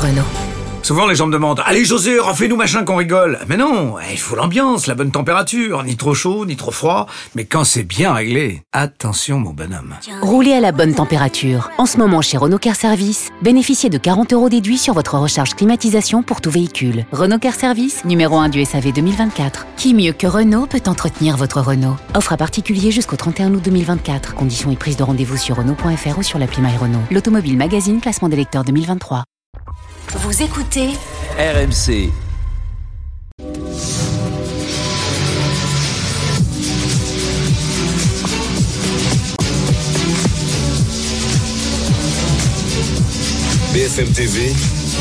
Renault. Souvent les gens me demandent « Allez José, refais-nous machin qu'on rigole !» Mais non, il faut l'ambiance, la bonne température, ni trop chaud, ni trop froid. Mais quand c'est bien réglé, attention mon bonhomme. Roulez à la bonne température. En ce moment chez Renault Car Service, bénéficiez de 40 € déduits sur votre recharge climatisation pour tout véhicule. Renault Car Service, numéro 1 du SAV 2024. Qui mieux que Renault peut entretenir votre Renault? Offre à particulier jusqu'au 31 août 2024. Conditions et prise de rendez-vous sur Renault.fr ou sur l'appli My Renault. L'Automobile Magazine, classement des lecteurs 2023. Vous écoutez RMC. BFM TV,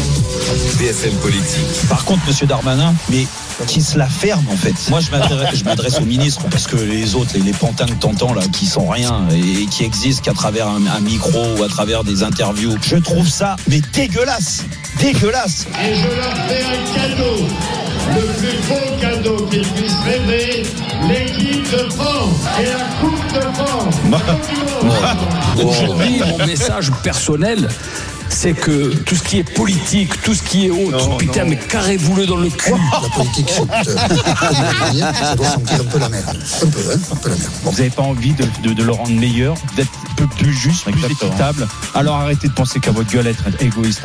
BFM Politique. Par contre, monsieur Darmanin, mais qui se la ferme en fait. Moi je m'adresse au ministre parce que les autres, les pantins que t'entends là, qui sont rien et qui existent qu'à travers un micro ou à travers des interviews, je trouve ça mais dégueulasse. Et je leur fais un cadeau, le plus beau cadeau qu'ils puissent rêver, l'équipe de France et la Coupe de France. Aujourd'hui, mon message personnel, c'est que tout ce qui est politique, tout ce qui est autre, mais carrez-vous-le dans le cul. La politique, ça doit sentir un peu la merde. Un peu la merde. Bon. Vous n'avez pas envie de le rendre meilleur, d'être un peu plus juste, plus équitable. Alors arrêtez de penser qu'à votre gueule, être égoïste.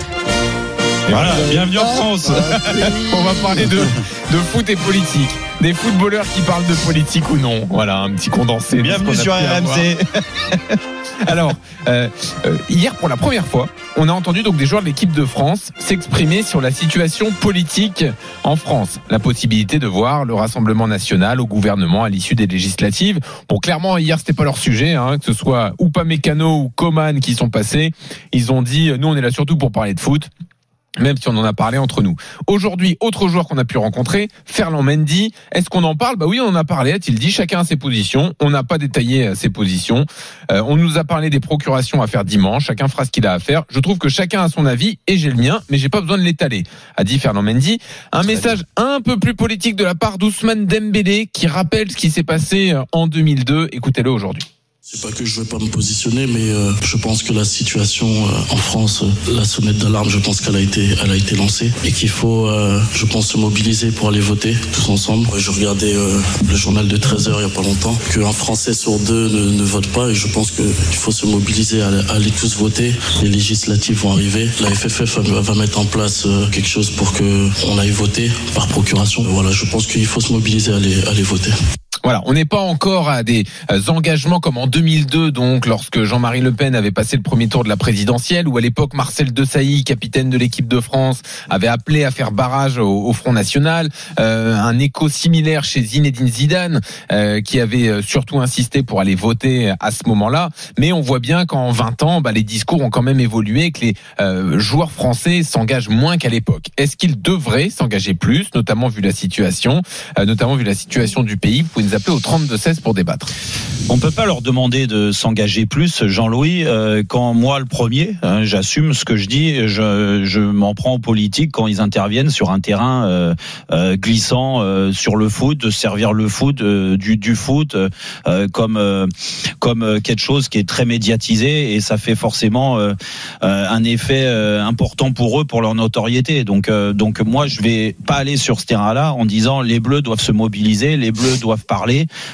Voilà, bienvenue en France. On va parler de foot et politique. Des footballeurs qui parlent de politique ou non. Voilà, un petit condensé. Bienvenue sur RMC. Alors, hier, pour la première fois, on a entendu donc des joueurs de l'équipe de France s'exprimer sur la situation politique en France. La possibilité de voir le Rassemblement national au gouvernement à l'issue des législatives. Bon, clairement, hier, c'était pas leur sujet, que ce soit Upamecano ou Coman qui sont passés. Ils ont dit, nous, on est là surtout pour parler de foot. Même si on en a parlé entre nous. Aujourd'hui, autre joueur qu'on a pu rencontrer, Ferland Mendy. Est-ce qu'on en parle? Bah oui, on en a parlé, a-t-il dit. Chacun a ses positions. On n'a pas détaillé ses positions. On nous a parlé des procurations à faire dimanche. Chacun fera ce qu'il a à faire. Je trouve que chacun a son avis et j'ai le mien, mais j'ai pas besoin de l'étaler, a dit Ferland Mendy. Un message un peu plus politique de la part d'Ousmane Dembélé qui rappelle ce qui s'est passé en 2002. Écoutez-le aujourd'hui. C'est pas que je veux pas me positionner, mais je pense que la situation en France, la sonnette d'alarme, je pense qu'elle a été lancée et qu'il faut, je pense, se mobiliser pour aller voter tous ensemble. Je regardais le journal de 13h il y a pas longtemps, qu'un Français sur deux ne vote pas et je pense qu'il faut se mobiliser à aller tous voter. Les législatives vont arriver. La FFF va mettre en place quelque chose pour que on aille voter par procuration. Voilà, je pense qu'il faut se mobiliser à aller voter. Voilà, on n'est pas encore à des engagements comme en 2002, donc lorsque Jean-Marie Le Pen avait passé le premier tour de la présidentielle, où à l'époque Marcel Desailly, capitaine de l'équipe de France, avait appelé à faire barrage au Front National. Un écho similaire chez Zinedine Zidane, qui avait surtout insisté pour aller voter à ce moment-là. Mais on voit bien qu'en 20 ans, les discours ont quand même évolué, que les joueurs français s'engagent moins qu'à l'époque. Est-ce qu'ils devraient s'engager plus, notamment vu la situation du pays? Vous pouvez nous appeler au 32-16 pour débattre. On peut pas leur demander de s'engager plus, Jean-Louis, quand moi le premier, j'assume ce que je dis, je m'en prends aux politiques quand ils interviennent sur un terrain glissant sur le foot, de servir le foot, du foot comme quelque chose qui est très médiatisé et ça fait forcément un effet important pour eux, pour leur notoriété. Donc moi je vais pas aller sur ce terrain-là en disant les Bleus doivent se mobiliser, les Bleus doivent parler.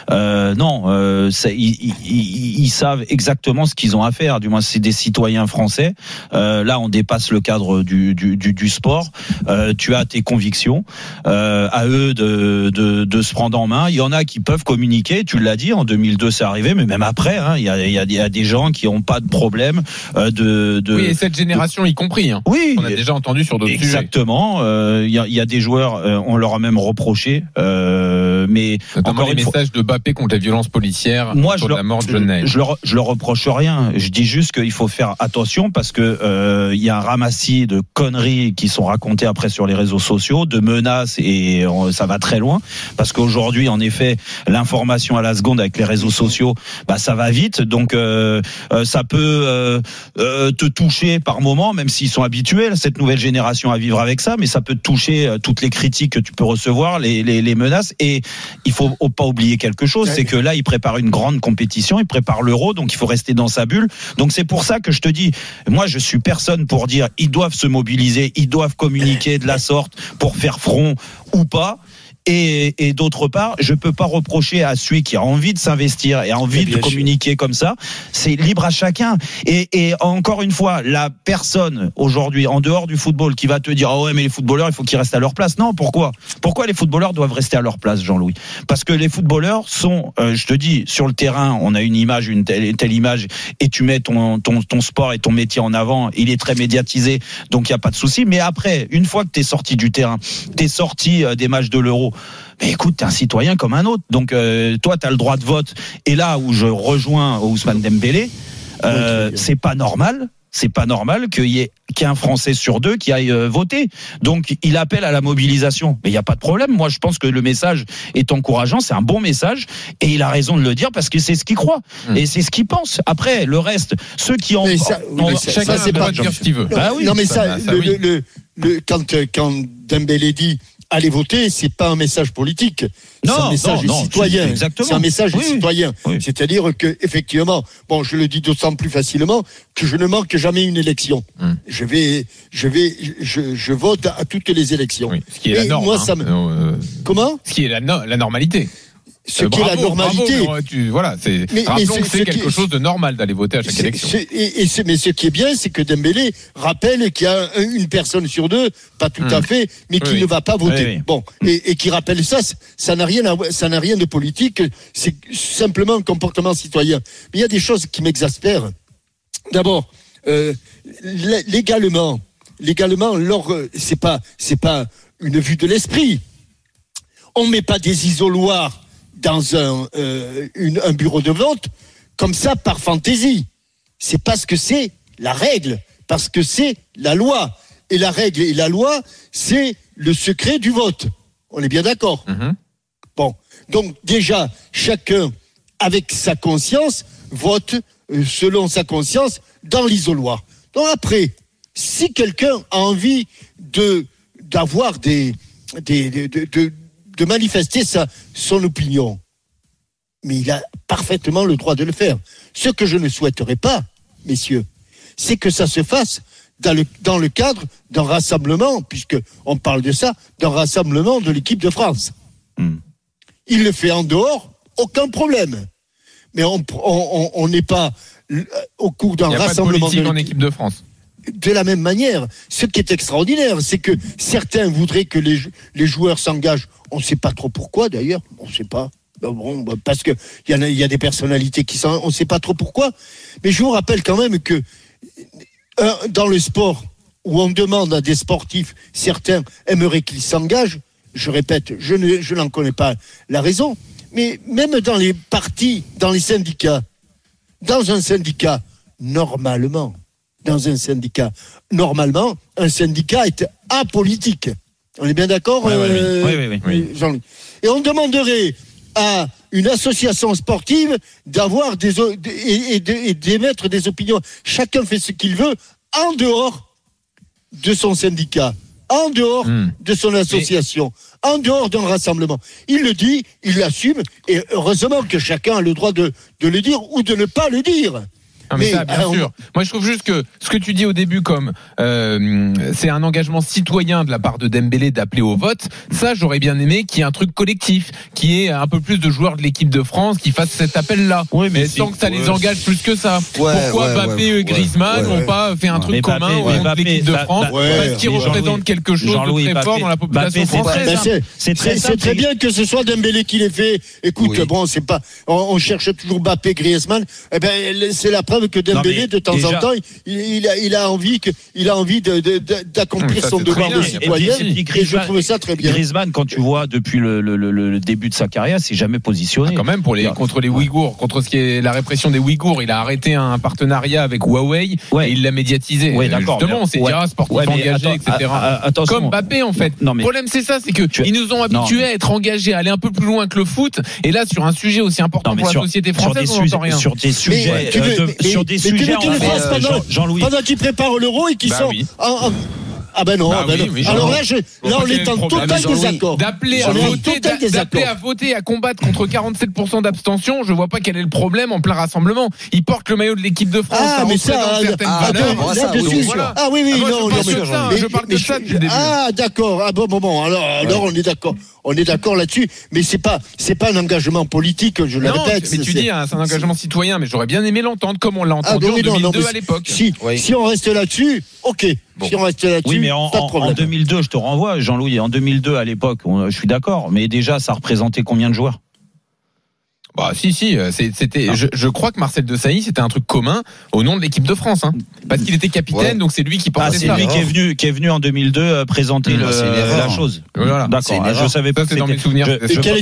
Ils savent exactement ce qu'ils ont à faire. Du moins, c'est des citoyens français. Là, on dépasse le cadre du sport. Tu as tes convictions. À eux de se prendre en main. Il y en a qui peuvent communiquer. Tu l'as dit, en 2002, c'est arrivé. Mais même après, il y a des gens qui n'ont pas de problème Oui, et cette génération y compris. Oui, on a déjà entendu sur d'autres sujets. Exactement. Il y a des joueurs, on leur a même reproché. Mais notamment les messages de Mbappé contre les violences policières, contre la mort de John Ney. Je leur reproche rien. Je dis juste qu'il faut faire attention parce que il y a un ramassis de conneries qui sont racontées après sur les réseaux sociaux, de menaces et ça va très loin. Parce qu'aujourd'hui, en effet, l'information à la seconde avec les réseaux sociaux, ça va vite. Donc ça peut te toucher par moment, même s'ils sont habitués cette nouvelle génération à vivre avec ça, mais ça peut te toucher toutes les critiques que tu peux recevoir, les menaces. Et il faut pas oublier quelque chose, c'est que là, il prépare une grande compétition, il prépare l'Euro, donc il faut rester dans sa bulle. Donc c'est pour ça que je te dis, moi je suis personne pour dire ils doivent se mobiliser, ils doivent communiquer de la sorte pour faire front ou pas. Et d'autre part, je peux pas reprocher à celui qui a envie de s'investir et a envie de communiquer comme ça. C'est libre à chacun. Et encore une fois, la personne aujourd'hui en dehors du football qui va te dire oh ouais mais les footballeurs il faut qu'ils restent à leur place. Non, pourquoi les footballeurs doivent rester à leur place, Jean-Louis? Parce que les footballeurs sont, je te dis, sur le terrain, on a une image, une telle image, et tu mets ton sport et ton métier en avant. Il est très médiatisé, donc il y a pas de souci. Mais après, une fois que t'es sorti du terrain, t'es sorti des matchs de l'Euro. Mais écoute, t'es un citoyen comme un autre. Donc toi, t'as le droit de vote. Et là où je rejoins Ousmane Dembélé, c'est pas normal. C'est pas normal qu'il y ait qu'un Français sur deux qui aille voter. Donc il appelle à la mobilisation. Mais il y a pas de problème. Moi, je pense que le message est encourageant. C'est un bon message et il a raison de le dire parce que c'est ce qu'il croit et c'est ce qu'il pense. Après, le reste, ceux qui en chacun c'est pas dire ce qu'il veut. Bah oui. Non mais quand Dembélé dit aller voter, c'est pas un message politique. C'est un message citoyen. Exactement. C'est un message citoyen. Oui. C'est-à-dire que, effectivement, bon, je le dis d'autant plus facilement que je ne manque jamais une élection. Je vote à toutes les élections. Oui. Ce qui est la norme. Moi, comment? Ce qui est la normalité. Ce qui est la normalité. Rappelons que c'est quelque chose de normal d'aller voter à chaque élection. Mais ce qui est bien, c'est que Dembélé rappelle qu'il y a une personne sur deux, pas tout à fait, mais qui ne va pas voter. Oui. Bon, et qui rappelle ça n'a rien de politique, c'est simplement un comportement citoyen. Mais il y a des choses qui m'exaspèrent. D'abord, légalement, c'est pas une vue de l'esprit. On met pas des isoloirs dans un bureau de vote comme ça par fantaisie. C'est parce que c'est la règle, parce que c'est la loi. Et la règle et la loi, c'est le secret du vote. On est bien d'accord. Bon, donc déjà, chacun avec sa conscience vote selon sa conscience dans l'isoloir. Donc après, si quelqu'un a envie de manifester son opinion, mais il a parfaitement le droit de le faire. Ce que je ne souhaiterais pas, messieurs, c'est que ça se fasse dans le cadre d'un rassemblement, puisqu'on parle de ça, d'un rassemblement de l'équipe de France. Il le fait en dehors, aucun problème. Mais on n'est pas au cours d'un rassemblement en équipe de France. De la même manière, ce qui est extraordinaire, c'est que certains voudraient que les joueurs s'engagent. On ne sait pas trop pourquoi, d'ailleurs. On ne sait pas. Parce que il y a des personnalités on ne sait pas trop pourquoi. Mais je vous rappelle quand même que dans le sport, où on demande à des sportifs, certains aimeraient qu'ils s'engagent. Je répète, je n'en connais pas la raison. Mais même dans les partis, dans les syndicats, dans un syndicat, normalement, un syndicat est apolitique. On est bien d'accord? Oui. Et on demanderait à une association sportive d'avoir d'émettre des opinions. Chacun fait ce qu'il veut en dehors de son syndicat, en dehors de son association, en dehors d'un rassemblement. Il le dit, il l'assume, et heureusement que chacun a le droit de le dire ou de ne pas le dire. Non, mais ça, bien sûr. Moi, je trouve juste que ce que tu dis au début, comme c'est un engagement citoyen de la part de Dembélé d'appeler au vote, ça, j'aurais bien aimé qu'il y ait un truc collectif, qu'il y ait un peu plus de joueurs de l'équipe de France qui fassent cet appel-là. Oui, mais sans que ça les engage plus que ça. Pourquoi Mbappé et Griezmann n'ont pas fait un truc commun au nom de l'équipe de France parce qu'ils représentent quelque chose de très fort dans la population française. C'est très bien que ce soit Dembélé qui l'ait fait. Écoute, bon, c'est pas, on cherche toujours Mbappé, Griezmann. Eh ben, c'est la preuve que Dembélé, de temps en temps, il a envie d'accomplir son devoir de citoyen. Et je trouve ça très bien. Griezmann, quand tu vois depuis le début de sa carrière, s'est jamais positionné. Quand même contre les Ouïghours, contre ce qui est la répression des Ouïghours, il a arrêté un partenariat avec Huawei et il l'a médiatisé. Justement, on s'est dit sportif engagé, etc. Comme Mbappé, en fait. Le problème, c'est ça, c'est que ils nous ont habitués à être engagés, à aller un peu plus loin que le foot. Et là, sur un sujet aussi important pour la société française, on n'entend rien. Sur des sujets. Jean-Louis. Pendant qu'ils préparent l'Euro et qu'ils sont Ah ben non, Bah ben oui, non. oui, Alors Jean. là, on est en total désaccord. D'appeler à voter, à combattre contre 47% d'abstention, je vois pas quel est le problème en plein rassemblement. Il porte le maillot de l'équipe de France, Ah, mais représente ça, certaines attends, valeurs. là-dessus, Voilà. ah oui, Moi, non, je parle que de ça, je parle que de ça depuis le début. Ah, d'accord. Ah bon, alors on est d'accord. On est d'accord là-dessus, mais c'est pas un engagement politique, je le Non, répète. mais tu dis, c'est un engagement citoyen, mais j'aurais bien aimé l'entendre comme on l'a entendu en 2002 à l'époque. Si on reste là-dessus, ok. Bon. Si on reste là-dessus, oui, mais pas de problème. en 2002, je te renvoie, Jean-Louis, en 2002 à l'époque, je suis d'accord, mais déjà, ça représentait combien de joueurs ? Bah si, c'était. Je crois que Marcel Desailly, c'était un truc commun au nom de l'équipe de France, hein, parce qu'il était capitaine, donc c'est lui qui portait ça. C'est lui qui est venu en 200002 présenter la chose. Voilà. D'accord. Je savais pas. C'est dans mes souvenirs. Quel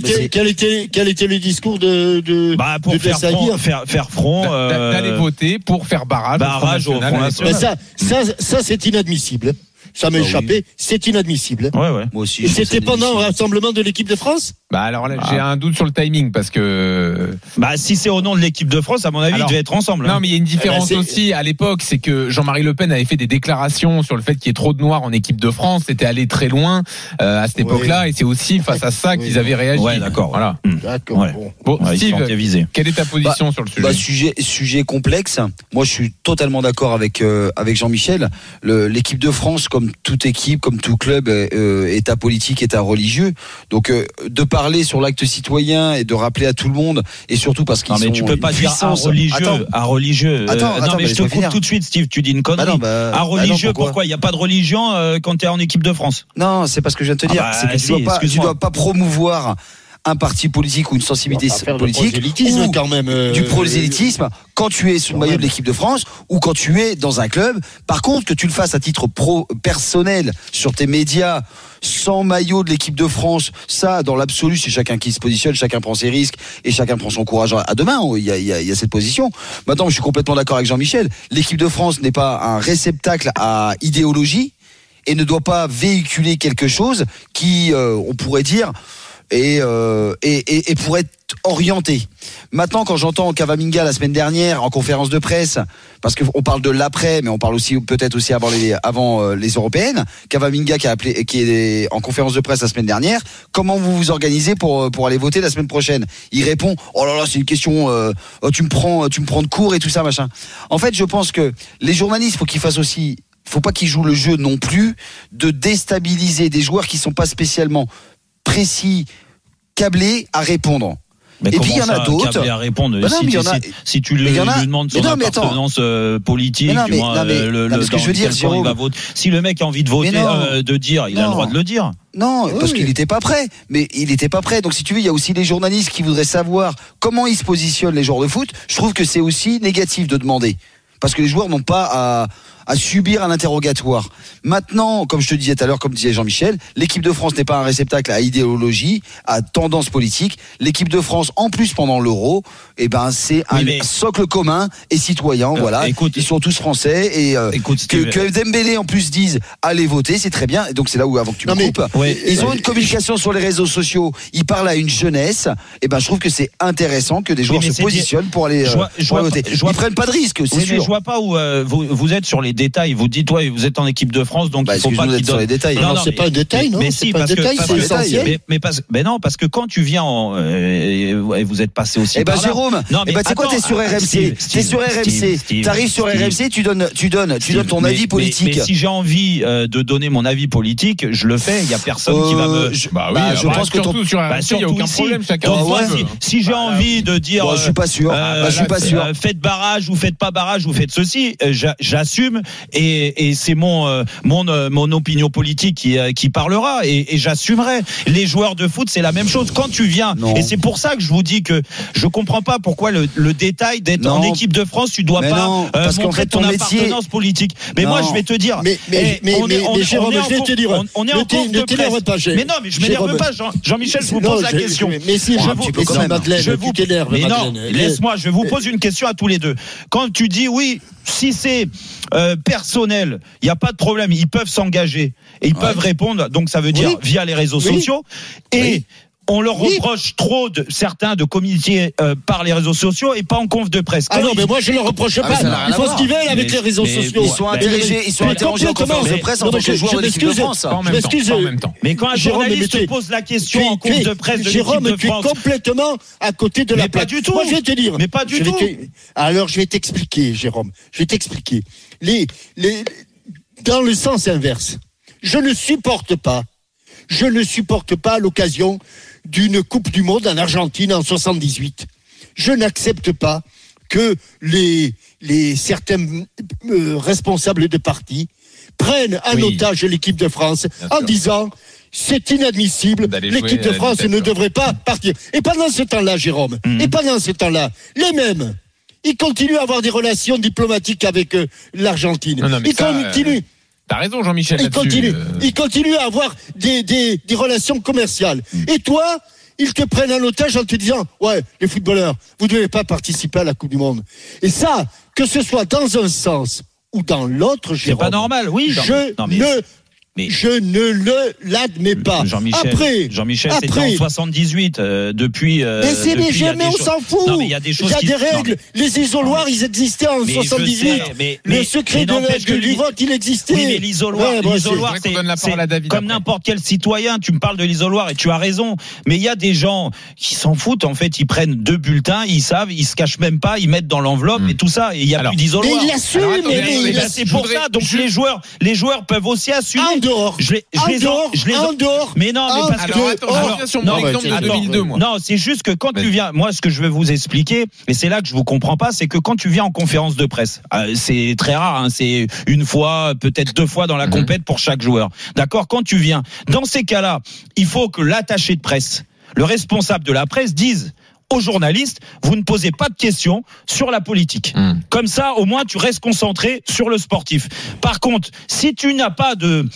était le discours de pour de faire front, d'aller voter pour faire barrage au Front National. Ça c'est inadmissible. Ça m'a échappé, c'est inadmissible. Ouais. Moi aussi. Et c'était pendant le rassemblement de l'équipe de France ? Bah alors là, j'ai un doute sur le timing parce que. Bah si c'est au nom de l'équipe de France, à mon avis, ils devaient être ensemble. Non, mais il y a une différence aussi à l'époque, c'est que Jean-Marie Le Pen avait fait des déclarations sur le fait qu'il y ait trop de noirs en équipe de France. C'était allé très loin à cette époque-là, et c'est aussi face à ça qu'ils avaient réagi. Ouais, d'accord. Voilà. D'accord. Ouais. Bon, Steve, quelle est ta position sur le sujet ? Sujet complexe. Moi, je suis totalement d'accord avec Jean-Michel. L'équipe de France, comme toute équipe, comme tout club, est apolitique, est religieux. Donc, de parler sur l'acte citoyen et de rappeler à tout le monde, et surtout parce qu'ils sont. Non, mais tu peux pas dire à religieux. Non, mais je te coupe tout de suite, Steve. Tu dis une connerie. À religieux, pourquoi il n'y a pas de religion quand tu es en équipe de France ? Non, c'est pas ce que je viens de te dire. C'est que tu dois pas promouvoir un parti politique ou une sensibilité politique ou quand même, du prosélytisme quand tu es sous le maillot de l'équipe de France ou quand tu es dans un club. Par contre, que tu le fasses à titre personnel sur tes médias sans maillot de l'équipe de France, ça dans l'absolu c'est chacun qui se positionne, chacun prend ses risques et chacun prend son courage à deux mains. Il y a cette position. Maintenant, je suis complètement d'accord avec Jean-Michel. L'équipe de France n'est pas un réceptacle à idéologie et ne doit pas véhiculer quelque chose qui, on pourrait dire, et pour être orienté. Maintenant, quand j'entends Cavaminga la semaine dernière en conférence de presse, parce qu'on parle de l'après, mais on parle aussi peut-être aussi avant les européennes, Cavaminga qui est en conférence de presse la semaine dernière, comment vous vous organisez pour aller voter la semaine prochaine ? Il répond, oh là là, c'est une question, tu me prends de court et tout ça machin. En fait, je pense que les journalistes, faut pas qu'ils jouent le jeu non plus de déstabiliser des joueurs qui sont pas spécialement précis, câblés à répondre. Mais et puis il y en a d'autres. Câblés à répondre. Si tu lui demandes son appartenance politique, ce que je veux dire, il va voter. Si le mec a envie de voter, de dire, il a le droit de le dire. Non, parce qu'il n'était pas prêt. Mais il n'était pas prêt. Donc si tu veux, il y a aussi les journalistes qui voudraient savoir comment ils se positionnent les joueurs de foot. Je trouve que c'est aussi négatif de demander. Parce que les joueurs n'ont pas à subir un interrogatoire. Maintenant, comme je te disais tout à l'heure, comme disait Jean-Michel, l'équipe de France n'est pas un réceptacle à idéologie, à tendance politique. L'équipe de France, en plus pendant l'Euro, c'est un socle commun et citoyen. Voilà, ils sont tous français et que Dembélé en plus dise allez voter, c'est très bien. Et donc c'est là où avant que tu me coupes, ils ont une communication sur les réseaux sociaux. Ils parlent à une jeunesse. Et je trouve que c'est intéressant que des joueurs se positionnent pour aller voter. Ils prennent pas de risque, c'est sûr. Je vois pas où vous êtes sur les détails. Vous dites, vous êtes en équipe de France, donc il faut pas qu'ils donnent les détails. Non, c'est pas un détail, non. Mais si, parce que c'est essentiel. Mais non, parce que quand tu viens vous êtes passé aussi. Jérôme, tu sais quoi, t'es sur RMC. T'es sur RMC. T'arrives sur RMC, tu donnes ton avis politique. Mais si j'ai envie de donner mon avis politique, je le fais. Il y a personne qui va me. Je pense que surtout sur RMC, il y a aucun problème. Chacun. Si j'ai envie de dire. Je suis pas sûr. Faites barrage ou faites pas barrage ou faites ceci, j'assume et c'est mon opinion politique qui parlera et j'assumerai. Les joueurs de foot, c'est la même chose. Quand tu viens, et c'est pour ça que je vous dis que je comprends pas pourquoi le détail d'être en équipe de France, tu dois pas montrer ton appartenance politique. Mais moi, je vais te dire. Mais Jérôme, je vais te dire. On est en cours de presse. Mais non, mais je m'énerve pas, Jean-Michel. Je vous pose la question. Mais si, tu t'énerves. Mais non, laisse-moi. Je vous pose une question à tous les deux. Quand tu dis oui, si c'est personnel, il n'y a pas de problème, ils peuvent s'engager et ils peuvent répondre, donc ça veut dire via les réseaux sociaux et on leur reproche trop certains de communiquer par les réseaux sociaux et pas en conf de presse. Ah non, mais moi je ne le reproche pas. Ils font ce qu'ils veulent avec les réseaux sociaux. Ils sont interrogés en conférence de presse en tant que joueurs de l'équipe de France. En même temps. Mais quand un journaliste pose la question en conf de presse de l'équipe de France, Jérôme, tu es complètement à côté de la plaque. Pas du tout. Moi je vais te dire. Mais pas du tout. Alors je vais t'expliquer, Jérôme. Je vais t'expliquer. Dans le sens inverse, je ne supporte pas à l'occasion d'une Coupe du Monde en Argentine en 78. Je n'accepte pas que certains responsables de partis prennent en otage l'équipe de France en disant c'est inadmissible, l'équipe de France ne devrait pas partir. Et pendant ce temps-là, Jérôme, les mêmes, ils continuent à avoir des relations diplomatiques avec l'Argentine. Ils continuent. T'as raison, Jean-Michel. Ils continuent à avoir des relations commerciales. Et toi, ils te prennent en otage en te disant ouais, les footballeurs, vous ne devez pas participer à la Coupe du Monde. Et ça, que ce soit dans un sens ou dans l'autre, Jérôme, c'est pas normal, oui. Je ne l'admets pas. Jean-Michel, c'était en 78. Depuis. Mais c'est léger, mais on s'en fout. Non, mais il y a des choses. Il y a des règles. Les isoloirs, ils existaient en 78. Le secret du vote, il existait. Oui, mais l'isoloir, c'est comme n'importe quel citoyen. Tu me parles de l'isoloir et tu as raison. Mais il y a des gens qui s'en foutent. En fait, ils prennent 2 bulletins, ils savent, ils se cachent même pas, ils mettent dans l'enveloppe et tout ça. Et il y a plus d'isoloir. Mais il assume. C'est pour ça. Donc les joueurs peuvent aussi assumer. En dehors. Mais non, mais parce que. Je reviens sur mon exemple de 2002, moi. Non, c'est juste que quand tu viens, moi, ce que je vais vous expliquer, et c'est là que je vous comprends pas, c'est que quand tu viens en conférence de presse, c'est très rare, hein, c'est une fois, peut-être 2 fois dans la compète pour chaque joueur. D'accord? Quand tu viens, dans ces cas-là, il faut que l'attaché de presse, le responsable de la presse dise aux journalistes, vous ne posez pas de questions sur la politique. Comme ça, au moins, tu restes concentré sur le sportif. Par contre, si tu n'as pas de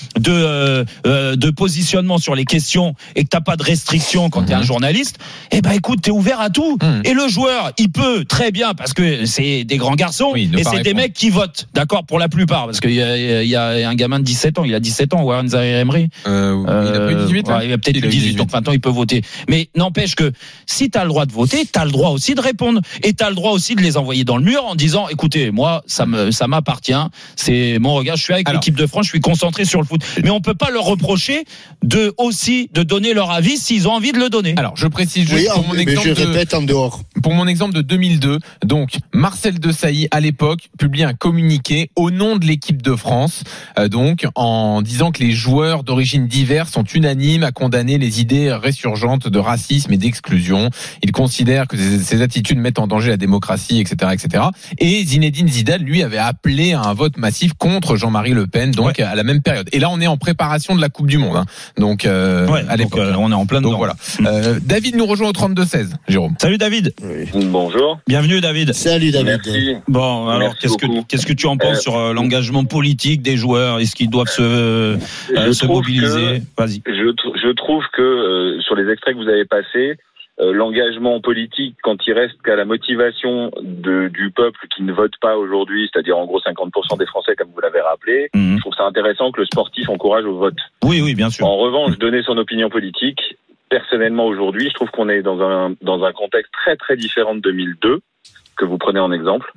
positionnement sur les questions et que t'as pas de restrictions quand t'es un journaliste, eh ben, écoute, t'es ouvert à tout. Et le joueur, il peut très bien, parce que c'est des grands garçons, et c'est des mecs qui votent, d'accord, pour la plupart, parce qu'il y a un gamin de 17 ans, il a 17 ans, Warren Zaïre-Emery. Il a plus 18 ans. Il a peut-être plus 18, donc maintenant il peut voter. Mais n'empêche que, si t'as le droit de voter, t'as le droit aussi de répondre et t'as le droit aussi de les envoyer dans le mur en disant écoutez, moi ça m'appartient, c'est mon regard, je suis avec l'équipe de France, je suis concentré sur le foot. Mais on peut pas leur reprocher de donner leur avis s'ils ont envie de le donner. Alors je précise juste pour mon exemple en dehors. Pour mon exemple de 2002, donc Marcel Desailly à l'époque publie un communiqué au nom de l'équipe de France, donc en disant que les joueurs d'origine diverse sont unanimes à condamner les idées résurgentes de racisme et d'exclusion. Il considère que ces attitudes mettent en danger la démocratie, etc., etc. Et Zinedine Zidane, lui, avait appelé à un vote massif contre Jean-Marie Le Pen, donc à la même période. Et là, on est en préparation de la Coupe du Monde, hein. Donc à l'époque, on est en plein dedans. Donc voilà. David nous rejoint au 32-16. Jérôme. Salut David. Bonjour. Bienvenue David. Salut David. Merci. Bon, alors qu'est-ce que tu en penses sur l'engagement politique des joueurs? Est-ce qu'ils doivent se mobiliser? Vas-y. Je trouve que sur les extraits que vous avez passés, l'engagement politique, quand il reste qu'à la motivation du peuple qui ne vote pas aujourd'hui, c'est-à-dire en gros 50% des Français, comme vous l'avez rappelé, je trouve ça intéressant que le sportif encourage au vote. Oui, bien sûr. En revanche, donner son opinion politique, personnellement aujourd'hui, je trouve qu'on est dans un contexte très très différent de 2002, que vous prenez en exemple.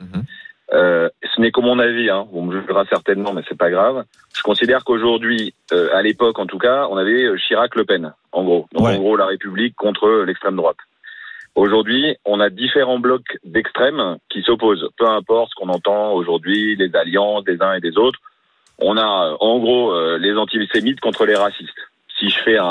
Ce n'est que mon avis, hein. On me jugera certainement, mais c'est pas grave. Je considère qu'aujourd'hui, à l'époque en tout cas, on avait Chirac-Le Pen, en gros. Donc en gros, la République contre l'extrême droite. Aujourd'hui, on a différents blocs d'extrêmes qui s'opposent. Peu importe ce qu'on entend aujourd'hui, les alliances des uns et des autres. On a, en gros, les antisémites contre les racistes. Si je fais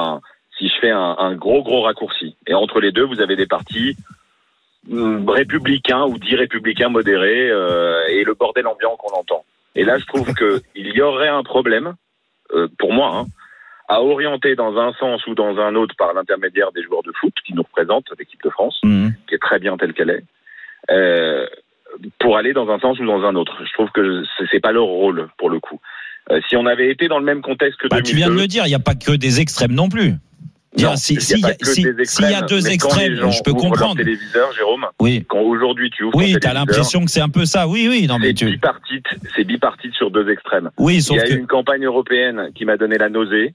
un gros raccourci. Et entre les deux, vous avez des partis républicains ou dits républicains modérés et le bordel ambiant qu'on entend. Et là, je trouve qu'il y aurait un problème, pour moi, hein, à orienter dans un sens ou dans un autre par l'intermédiaire des joueurs de foot qui nous représentent, l'équipe de France, qui est très bien telle qu'elle est, pour aller dans un sens ou dans un autre. Je trouve que c'est pas leur rôle, pour le coup. Si on avait été dans le même contexte que 2002... Tu viens de le dire, il n'y a pas que des extrêmes non plus. S'il y a 2 extrêmes, je peux comprendre. Téléviseur, Jérôme. Oui. Quand aujourd'hui tu ouvres ton téléviseur, t'as l'impression que c'est un peu ça. Oui. Non, mais c'est bipartite sur 2 extrêmes. Oui, sauf il y a eu une campagne européenne qui m'a donné la nausée.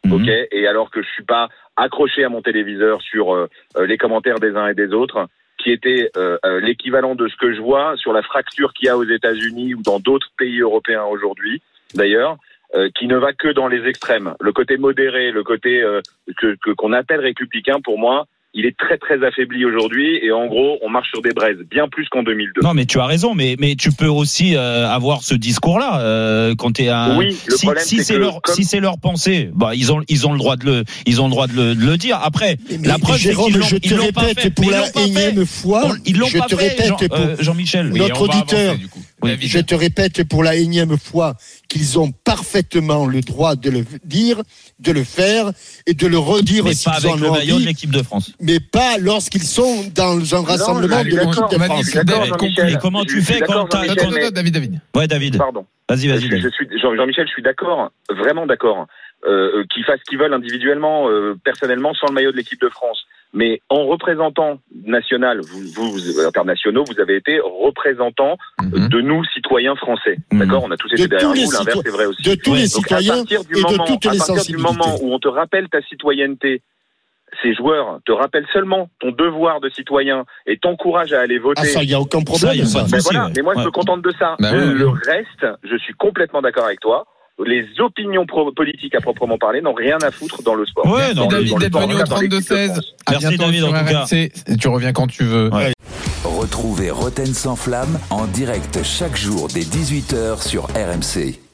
ok, et alors que je suis pas accroché à mon téléviseur sur les commentaires des uns et des autres, qui était l'équivalent de ce que je vois sur la fracture qu'il y a aux États-Unis ou dans d'autres pays européens aujourd'hui, d'ailleurs, qui ne va que dans les extrêmes. Le côté modéré, le côté qu'on appelle républicain, pour moi, il est très très affaibli aujourd'hui et en gros on marche sur des braises bien plus qu'en 2002. Non mais tu as raison, mais tu peux aussi avoir ce discours-là quand t'es un. Oui, le problème si c'est leur pensée, bah ils ont le droit de le dire. Après, mais la preuve Jérôme, c'est qu'ils l'ont pas fait. Je te répète pour la énième fois. Ils l'ont pas fait. Jean-Michel, notre auditeur. Je te répète pour la énième fois qu'ils ont parfaitement le droit de le dire, de le faire et de le redire mais s'ils pas avec en le ont maillot envie, de l'équipe de France. mais pas lorsqu'ils sont dans un rassemblement de l'équipe de France. Et comment tu fais quand t'as... David. Ouais, David. Pardon. Vas-y. Jean-Michel, je suis d'accord, vraiment d'accord, qu'ils fassent ce qu'ils veulent individuellement, personnellement, sans le maillot de l'équipe de France. Mais en représentant national, vous internationaux, vous avez été représentants de nous, citoyens français. D'accord ? On a tous été derrière vous, l'inverse est vrai aussi. De tous les citoyens et de toutes les sensibilités. À partir du moment où on te rappelle ta citoyenneté, ces joueurs te rappellent seulement ton devoir de citoyen et t'encouragent à aller voter. Ah ça, il n'y a aucun problème. Mais moi, je me contente de ça. Le reste, je suis complètement d'accord avec toi. Les opinions politiques à proprement parler n'ont rien à foutre dans le sport. Ouais, David d'être venu au 32-16. Merci David en tout cas. Tu reviens quand tu veux. Ouais. Retrouvez Roten sans flamme en direct chaque jour dès 18h sur RMC.